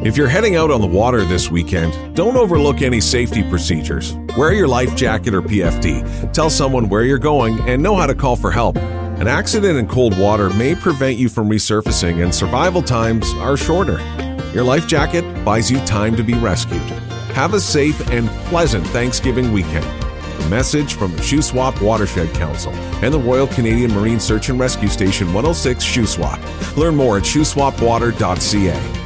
If you're heading out on the water this weekend, don't overlook any safety procedures. Wear your life jacket or PFD. Tell someone where you're going and know how to call for help. An accident in cold water may prevent you from resurfacing, and survival times are shorter. Your life jacket buys you time to be rescued. Have a safe and pleasant Thanksgiving weekend. A message from the Shuswap Watershed Council and the Royal Canadian Marine Search and Rescue Station 106 Shuswap. Learn more at shuswapwater.ca.